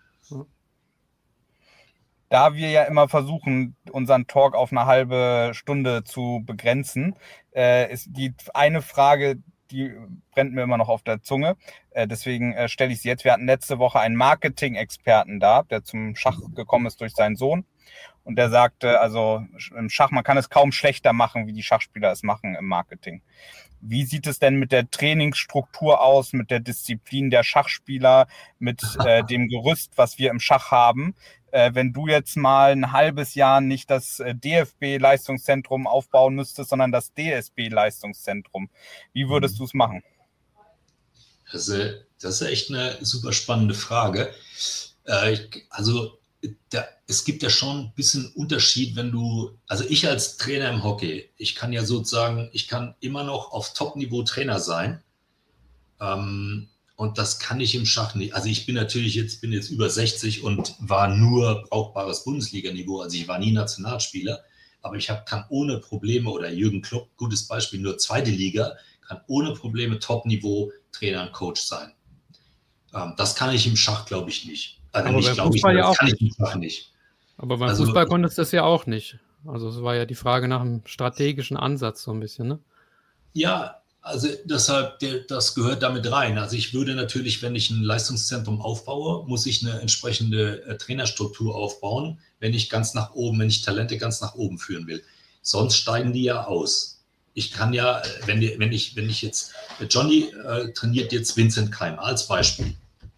Da wir ja immer versuchen, unseren Talk auf eine halbe Stunde zu begrenzen, äh, ist die eine Frage, die brennt mir immer noch auf der Zunge. Äh, deswegen äh, stelle ich sie jetzt. Wir hatten letzte Woche einen Marketing-Experten da, der zum Schach gekommen ist durch seinen Sohn. Und der sagte, also im Schach, man kann es kaum schlechter machen, wie die Schachspieler es machen im Marketing. Wie sieht es denn mit der Trainingsstruktur aus, mit der Disziplin der Schachspieler, mit äh, dem Gerüst, was wir im Schach haben? Äh, wenn du jetzt mal ein halbes Jahr nicht das äh, D F B-Leistungszentrum aufbauen müsstest, sondern das D S B-Leistungszentrum, wie würdest du es machen? Das ist, das ist echt eine super spannende Frage. Äh, ich, also da, es gibt ja schon ein bisschen Unterschied, wenn du, also ich als Trainer im Hockey, ich kann ja sozusagen, ich kann immer noch auf Top-Niveau Trainer sein. Ähm, und das kann ich im Schach nicht. Also ich bin natürlich jetzt, bin jetzt über sechzig und war nur brauchbares Bundesliga-Niveau. Also ich war nie Nationalspieler. aber ich hab, kann ohne Probleme, oder Jürgen Klopp, gutes Beispiel, nur zweite Liga, kann ohne Probleme Top-Niveau Trainer und Coach sein. Ähm, das kann ich im Schach, glaube ich, nicht. Also Aber nicht, beim glaube ich, Fußball ja das auch kann ich nicht. im Schach nicht. Aber beim Also, Fußball konntest du das ja auch nicht. Also es war ja die Frage nach einem strategischen Ansatz so ein bisschen, ne? ja, also deshalb, der, das gehört damit rein. Also ich würde natürlich, wenn ich ein Leistungszentrum aufbaue, muss ich eine entsprechende äh, Trainerstruktur aufbauen, wenn ich ganz nach oben, wenn ich Talente ganz nach oben führen will. Sonst steigen die ja aus. Ich kann ja, äh, wenn, die, wenn, ich, wenn ich jetzt, äh, Johnny äh, trainiert jetzt Vincent Keimer als Beispiel.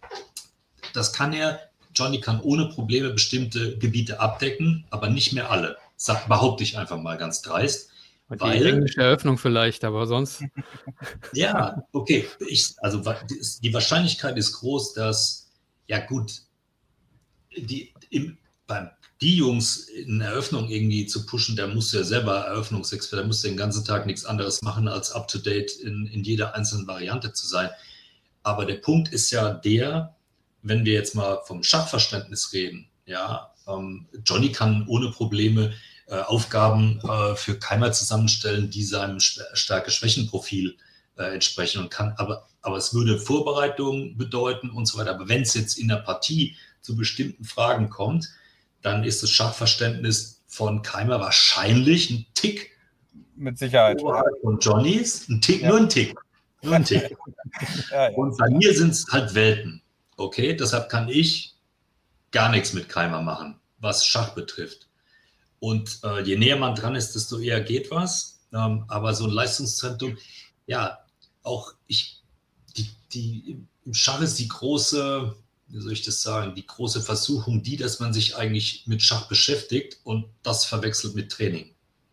Das kann er, Johnny kann ohne Probleme bestimmte Gebiete abdecken, aber nicht mehr alle. Sag, behaupte ich einfach mal ganz dreist. Die Weil, englische Eröffnung vielleicht, aber sonst. ja, okay. Ich, also wa- die die Wahrscheinlichkeit ist groß, dass, ja gut, die, im, beim, die Jungs in Eröffnung irgendwie zu pushen, der muss ja selber Eröffnungsexperte, der muss den ganzen Tag nichts anderes machen, als up-to-date in, in jeder einzelnen Variante zu sein. Aber der Punkt ist ja der, wenn wir jetzt mal vom Schachverständnis reden, ja, ähm, Johnny kann ohne Probleme äh, Aufgaben äh, für Keimer zusammenstellen, die seinem Stärke-Schwächen-Profil äh, entsprechen und kann, aber, aber es würde Vorbereitung bedeuten und so weiter. Aber wenn es jetzt in der Partie zu bestimmten Fragen kommt, dann ist das Schachverständnis von Keimer wahrscheinlich ein Tick Mit Sicherheit. oberhalb von Johnnys, ein Tick, Ja. nur ein Tick, nur ein Tick. Ja, ja. Und bei mir sind es halt Welten. Okay, deshalb kann ich gar nichts mit Keimer machen, was Schach betrifft. Und äh, je näher man dran ist, desto eher geht was. Ähm, aber so ein Leistungszentrum, ja, auch ich, die, die, im Schach ist die große, wie soll ich das sagen, die große Versuchung die, dass man sich eigentlich mit Schach beschäftigt und das verwechselt mit Training.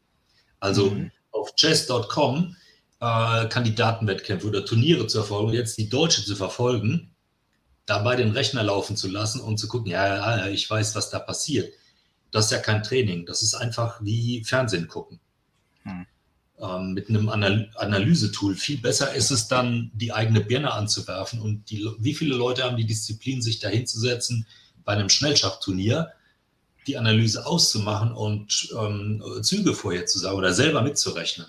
Also Mhm. auf chess Punkt com äh, Kandidatenwettkämpfe oder Turniere zu verfolgen, jetzt die Deutsche zu verfolgen, dabei den Rechner laufen zu lassen und zu gucken, ja, ja, ich weiß, was da passiert. Das ist ja kein Training, das ist einfach wie Fernsehen gucken. Hm. Ähm, mit einem Anal- Analysetool. Viel besser ist es dann, die eigene Birne anzuwerfen und die, wie viele Leute haben die Disziplin, sich da hinzusetzen bei einem Schnellschachturnier, die Analyse auszumachen und ähm, Züge vorher zu sagen oder selber mitzurechnen.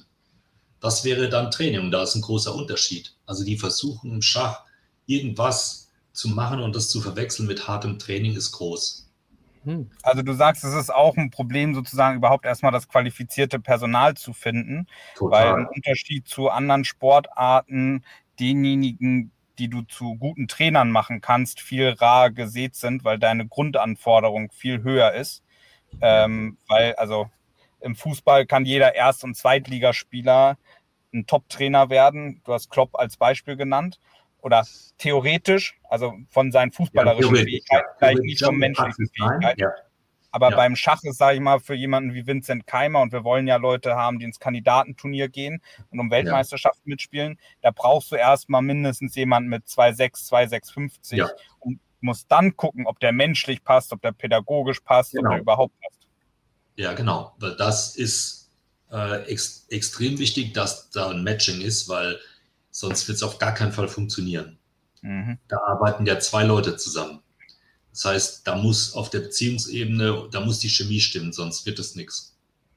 Das wäre dann Training und da ist ein großer Unterschied. Also die versuchen im Schach irgendwas zu machen und das zu verwechseln mit hartem Training ist groß. Hm. Also du sagst, es ist auch ein Problem, sozusagen überhaupt erstmal das qualifizierte Personal zu finden, weil im Unterschied zu anderen Sportarten denjenigen, die du zu guten Trainern machen kannst, viel rar gesät sind, weil deine Grundanforderung viel höher ist. Ähm, weil, also im Fußball kann jeder Erst- und Zweitligaspieler ein Top-Trainer werden. Du hast Klopp als Beispiel genannt. Oder theoretisch, also von seinen fußballerischen Ja, Fähigkeiten, ja. vielleicht nicht von menschlichen Fähigkeiten. Ja. Aber Ja. beim Schach ist, sage ich mal, für jemanden wie Vincent Keimer, und wir wollen ja Leute haben, die ins Kandidatenturnier gehen und um Weltmeisterschaften mitspielen, da brauchst du erstmal mindestens jemanden mit zwei Komma sechs, zwei Komma sechshundertfünfzig Ja. und musst dann gucken, ob der menschlich passt, ob der pädagogisch passt, Genau. ob der überhaupt passt. Ja, genau. Weil das ist äh, ex extrem wichtig, dass da ein Matching ist, weil sonst wird es auf gar keinen Fall funktionieren. Mhm. Da arbeiten ja zwei Leute zusammen. Das heißt, da muss auf der Beziehungsebene, da muss die Chemie stimmen, sonst wird es nichts.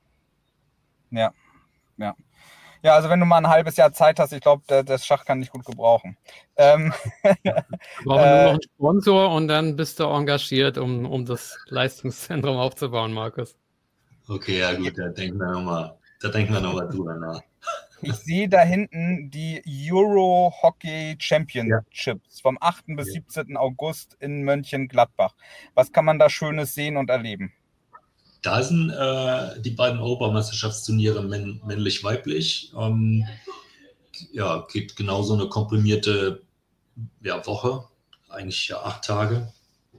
Ja, ja. Ja, also wenn du mal ein halbes Jahr Zeit hast, ich glaube, das Schach kann dich gut gebrauchen. Ähm, Wir brauchen nur noch einen Sponsor und dann bist du engagiert, um, um das Leistungszentrum aufzubauen, Markus. Okay, ja gut, da denken wir nochmal, da denken wir nochmal drüber nach. Ich sehe da hinten die Euro Hockey Championships vom achten bis siebzehnten August in Mönchengladbach. Was kann man da Schönes sehen und erleben? Da sind äh, die beiden Europameisterschaftsturniere männ männlich-weiblich. Ähm, ja, geht genauso eine komprimierte ja, Woche, eigentlich ja acht Tage.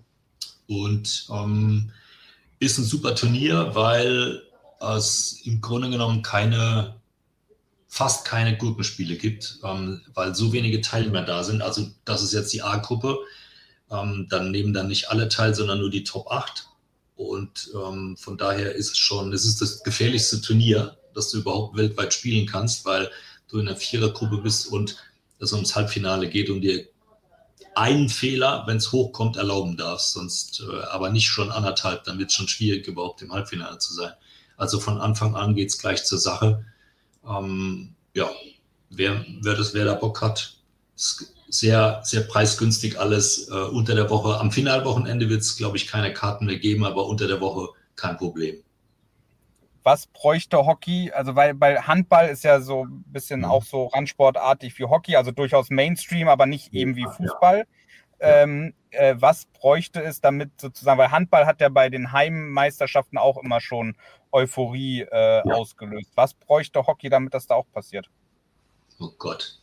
Und ähm, ist ein super Turnier, weil es im Grunde genommen keine fast keine Gurkenspiele gibt, ähm, weil so wenige Teilnehmer da sind. Also das ist jetzt die A-Gruppe. Ähm, dann nehmen dann nicht alle teil, sondern nur die Top acht. Und ähm, von daher ist es schon, es ist das gefährlichste Turnier, das du überhaupt weltweit spielen kannst, weil du in der Vierergruppe bist und es ums Halbfinale geht und dir einen Fehler, wenn es hochkommt, erlauben darfst. Sonst äh, aber nicht schon anderthalb, dann wird es schon schwierig, überhaupt im Halbfinale zu sein. Also von Anfang an geht es gleich zur Sache. Ähm, ja, wer, wer, das, wer da Bock hat, ist sehr, sehr preisgünstig alles äh, unter der Woche. Am Finalwochenende wird es, glaube ich, keine Karten mehr geben, aber unter der Woche kein Problem. Was bräuchte Hockey? Also weil, weil Handball ist ja so ein bisschen Ja. auch so randsportartig wie Hockey, also durchaus Mainstream, aber nicht eben wie Ja. Fußball. Ja. Ähm, äh, was bräuchte es damit sozusagen, weil Handball hat ja bei den Heimmeisterschaften auch immer schon Euphorie äh, ja. ausgelöst. Was bräuchte Hockey, damit das da auch passiert? Oh Gott.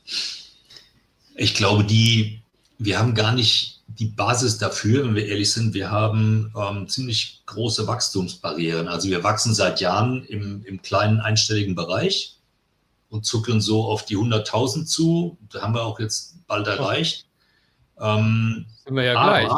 Ich glaube, die, wir haben gar nicht die Basis dafür, wenn wir ehrlich sind. Wir haben ähm, ziemlich große Wachstumsbarrieren. Also wir wachsen seit Jahren im, im kleinen einstelligen Bereich und zuckeln so auf die hunderttausend zu. Da haben wir auch jetzt bald erreicht. Ähm, Sind wir ja aber, gleich.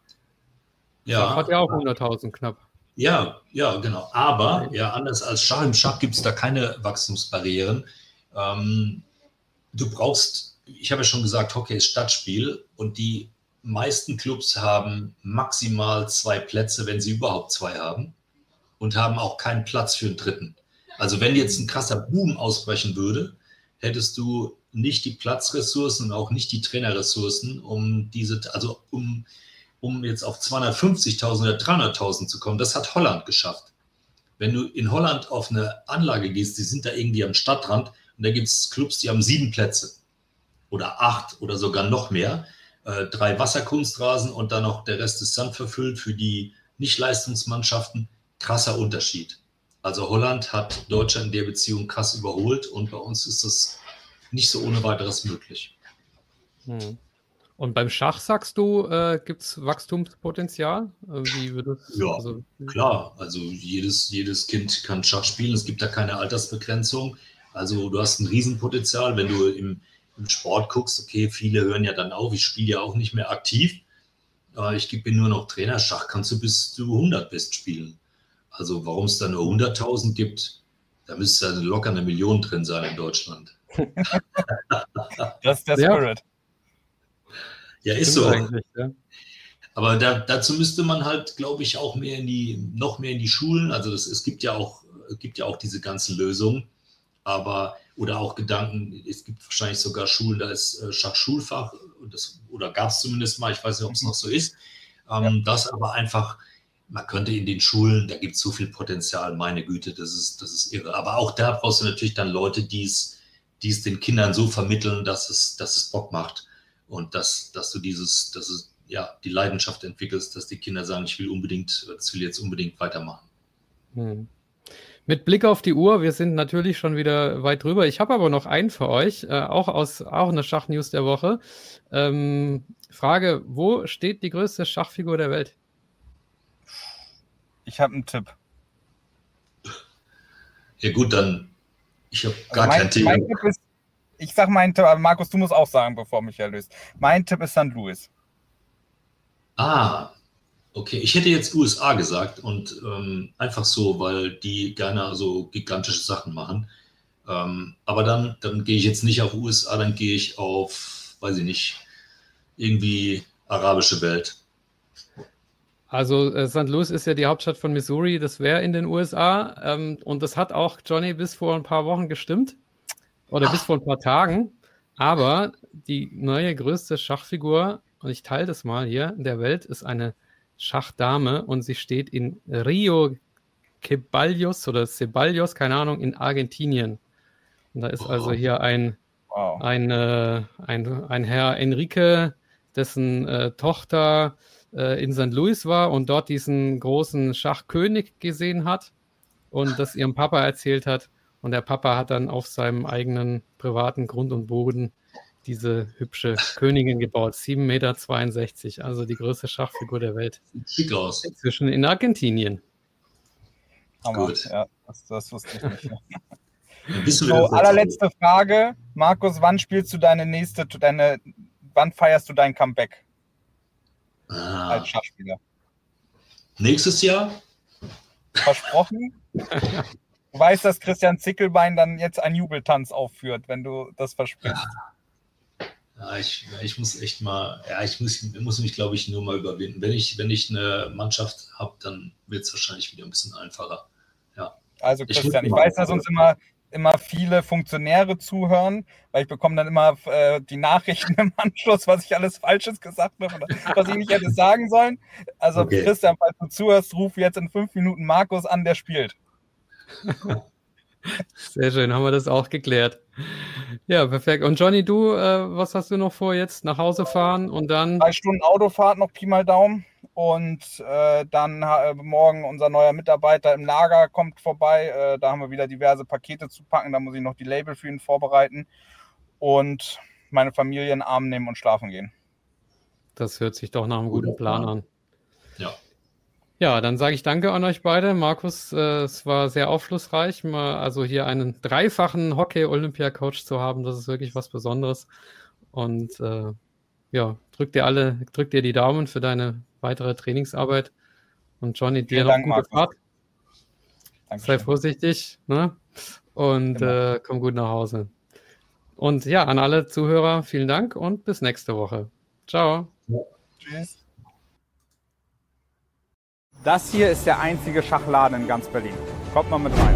Ja, Schach hat ja auch hunderttausend knapp. Ja, ja, genau. Aber ja, anders als Schach, im Schach gibt es da keine Wachstumsbarrieren. Ähm, du brauchst, ich habe ja schon gesagt, Hockey ist Stadtspiel und die meisten Clubs haben maximal zwei Plätze, wenn sie überhaupt zwei haben, und haben auch keinen Platz für einen dritten. Also wenn jetzt ein krasser Boom ausbrechen würde, hättest du nicht die Platzressourcen und auch nicht die Trainerressourcen, um diese, also um, um jetzt auf zweihundertfünfzigtausend oder dreihunderttausend zu kommen. Das hat Holland geschafft. Wenn du in Holland auf eine Anlage gehst, die sind da irgendwie am Stadtrand und da gibt es Clubs, die haben sieben Plätze oder acht oder sogar noch mehr. Äh, drei Wasserkunstrasen und dann noch der Rest ist Sand verfüllt für die Nicht-Leistungsmannschaften. Krasser Unterschied. Also Holland hat Deutschland in der Beziehung krass überholt und bei uns ist das nicht so ohne weiteres möglich. Hm. Und beim Schach, sagst du, äh, gibt es Wachstumspotenzial? Äh, wie wird das, ja, also, klar. Also jedes, jedes Kind kann Schach spielen. Es gibt da keine Altersbegrenzung. Also du hast ein Riesenpotenzial, wenn du im, im Sport guckst. Okay, viele hören ja dann auf. Ich spiele ja auch nicht mehr aktiv. Äh, ich bin nur noch Trainer. Schach kannst du bis du hundert bist spielen. Also warum es da nur hunderttausend gibt, da müsste ja locker eine Million drin sein in Deutschland. Das ist der Spirit. Ja, ist so. Ja. Aber da, dazu müsste man halt, glaube ich, auch mehr in die, noch mehr in die Schulen. Also das, es gibt ja auch, es gibt ja auch diese ganzen Lösungen, aber oder auch Gedanken. Es gibt wahrscheinlich sogar Schulen, da ist Schachschulfach das, oder gab es zumindest mal. Ich weiß nicht, ob es noch so ist. Ähm, ja. Das aber einfach. Man könnte in den Schulen, da gibt es so viel Potenzial, meine Güte, das ist, das ist irre. Aber auch da brauchst du natürlich dann Leute, die es, die es den Kindern so vermitteln, dass es, dass es Bock macht. Und dass, dass du dieses, dass es, ja, die Leidenschaft entwickelst, dass die Kinder sagen, ich will unbedingt, das will jetzt unbedingt weitermachen. Hm. Mit Blick auf die Uhr, wir sind natürlich schon wieder weit drüber. Ich habe aber noch einen für euch, äh, auch aus auch eine Schachnews der Woche. Ähm, Frage, wo steht die größte Schachfigur der Welt? Ich habe einen Tipp. Ja gut, dann, ich habe Also gar mein, keinen Thema. Mein Tipp ist, ich sage meinen Tipp, aber Markus, du musst auch sagen, bevor mich erlöst. Mein Tipp ist Sankt Louis. Ah, okay. Ich hätte jetzt U S A gesagt und ähm, einfach so, weil die gerne so gigantische Sachen machen. Ähm, aber dann, dann gehe ich jetzt nicht auf U S A, dann gehe ich auf, weiß ich nicht, irgendwie arabische Welt. Also äh, Sankt Louis ist ja die Hauptstadt von Missouri, das wäre in den U S A ähm, und das hat auch Johnny bis vor ein paar Wochen gestimmt oder Ach. bis vor ein paar Tagen, aber die neue größte Schachfigur, und ich teile das mal hier, in der Welt ist eine Schachdame und sie steht in Rio Ceballos oder Ceballos, keine Ahnung, in Argentinien. Und da ist oh. also hier ein, wow. ein, äh, ein, ein Herr Enrique, dessen äh, Tochter in Sankt Louis war und dort diesen großen Schachkönig gesehen hat und das ihrem Papa erzählt hat. Und der Papa hat dann auf seinem eigenen privaten Grund und Boden diese hübsche Königin gebaut. sieben Komma zweiundsechzig Meter, also die größte Schachfigur der Welt. Schick aus. Inzwischen in Argentinien. Hammer. Gut. Ja, das, das wusste ich nicht. Bist du so, allerletzte Frage. Markus, wann spielst du deine nächste, deine, wann feierst du dein Comeback? Ah. Als Schachspieler. Nächstes Jahr? Versprochen? Du weißt, dass Christian Zickelbein dann jetzt einen Jubeltanz aufführt, wenn du das versprichst. Ja, ich, ich muss echt mal, ja, ich muss, muss mich, glaube ich, nur mal überwinden. Wenn ich, wenn ich eine Mannschaft habe, dann wird es wahrscheinlich wieder ein bisschen einfacher. Ja. Also Christian, ich weiß, dass uns immer, immer viele Funktionäre zuhören, weil ich bekomme dann immer äh, die Nachrichten im Anschluss, was ich alles Falsches gesagt habe oder was ich nicht hätte sagen sollen. Also okay. Christian, falls du zuhörst, ruf jetzt in fünf Minuten Markus an, der spielt. Sehr schön, haben wir das auch geklärt. Ja, perfekt. Und Johnny, du, äh, was hast du noch vor jetzt? Nach Hause fahren und dann? Drei Stunden Autofahrt, noch Pi mal Daumen. Und äh, dann äh, morgen unser neuer Mitarbeiter im Lager kommt vorbei. Äh, da haben wir wieder diverse Pakete zu packen. Da muss ich noch die Label für ihn vorbereiten. Und meine Familie in den Arm nehmen und schlafen gehen. Das hört sich doch nach einem guten Plan an. Ja. Ja, dann sage ich danke an euch beide. Markus, äh, es war sehr aufschlussreich, mal also hier einen dreifachen Hockey-Olympia-Coach zu haben. Das ist wirklich was Besonderes. Und äh, ja, drück dir alle, drück dir die Daumen für deine weitere Trainingsarbeit. Und Johnny, dir noch gute Fahrt. Sei vorsichtig, ne? Und genau. äh, komm gut nach Hause. Und ja, an alle Zuhörer, vielen Dank und bis nächste Woche. Ciao. Ja. Tschüss. Das hier ist der einzige Schachladen in ganz Berlin. Kommt mal mit rein.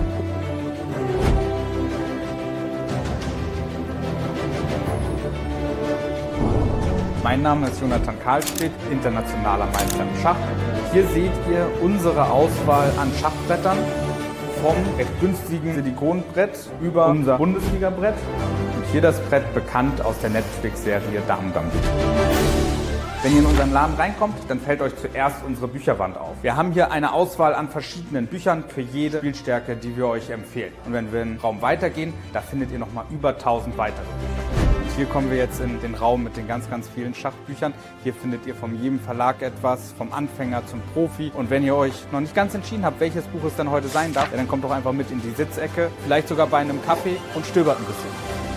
Mein Name ist Jonathan Kahlstedt, internationaler Meister im Schach. Hier seht ihr unsere Auswahl an Schachbrettern, vom recht günstigen Silikonbrett über unser Bundesliga-Brett und hier das Brett bekannt aus der Netflix-Serie Damen Gambit. Wenn ihr in unseren Laden reinkommt, dann fällt euch zuerst unsere Bücherwand auf. Wir haben hier eine Auswahl an verschiedenen Büchern für jede Spielstärke, die wir euch empfehlen. Und wenn wir in den Raum weitergehen, da findet ihr nochmal über tausend weitere Bücher. Und hier kommen wir jetzt in den Raum mit den ganz, ganz vielen Schachbüchern. Hier findet ihr von jedem Verlag etwas, vom Anfänger zum Profi. Und wenn ihr euch noch nicht ganz entschieden habt, welches Buch es dann heute sein darf, dann kommt doch einfach mit in die Sitzecke, vielleicht sogar bei einem Kaffee und stöbert ein bisschen.